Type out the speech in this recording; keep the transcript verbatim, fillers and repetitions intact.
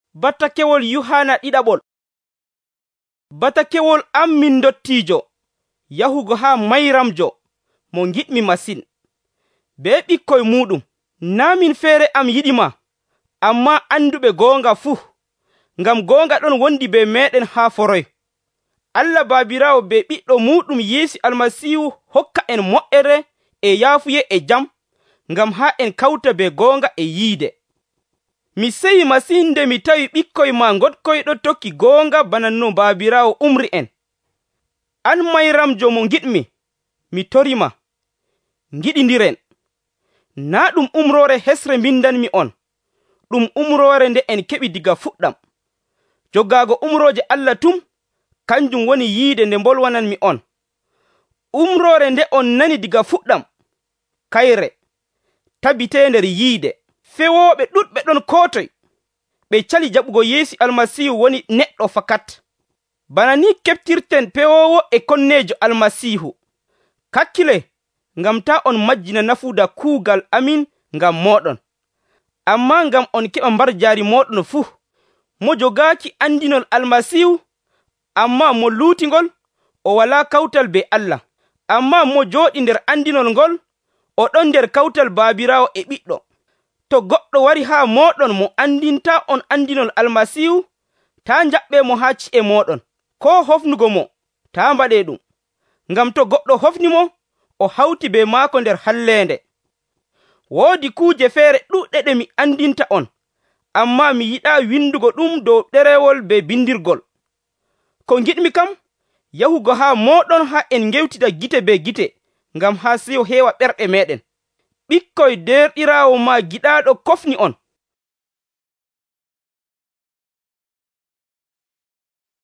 Batakewol Yuhana ɗiɗaɓol. Batakewol am min dottijo, yahugo ha mayramjo mo giɗmi masin, be ɓikkoy muɗum. Na min feere am yiɗima, amma anduɓe goonga fuu, ngam goonga ɗon wondi be meɗen ha foroy. Allah Baabirawo be ɓiɗɗo muɗum Yeesu Almasihu hokka en moƴƴere e yaafuye e jam, ngam ha en kawta be goonga e yiide. Mi seyi masin nde mi tawi ɓikkoy ma goɗkoyɗo tokki goonga bana no Baabirawo umri en. An mayramjo mo giɗmi, mi torima, giɗindiren. Na ɗum umrore hesre mbindanmi on, ɗum umrore nde en keɓi diga fuɗɗam. Jogaago umroje Allah tum, kanjum woni yiide nde bolwananmi on. Umrore nde on nani diga fuɗɗam, kayre, tabite nder yiide. Fewoɓe ɗuɗɓe ɗon kotoy, ɓe cali jaɓugo Yeesu Almasihu woni neɗɗo fakat. Bana ni keftirten pewowo e konnejo Almasihu. Kakkile, ngam ta on majjina nafuda kuugal amin ngam moɗon, amma ngam on keɓa mbar jaari moɗon fuu. Mo jogaaki andinol Almasihu, amma mo luutingol, o wala kawtal be Allah. Amma mo jooɗi nder andinol ngol, o ɗon nder kawtal Baabirawo e ɓiɗɗo. To goɗɗo wari haa moɗon mo andinta on andinol Almasihu, ta jaɓɓe mo haa ci'e moɗon, ko hofnugo mo, ta mbaɗe ɗum. Ngam to goɗɗo hofni mo, o hawti be maako nder hallende. Woodi kuuje feere ɗuɗɗe ɗe mi andinta on, amma mi yiɗaa windugo ɗum dow ɗerewol be bindirgol. Ko giɗmi kam, yahugo haa moɗon haa en ngewtida gite be gite, ngam haa seyo heewa ɓerɗe meɗen. Ɓikkoy derɗiraawo ma giɗaaɗo kofni on,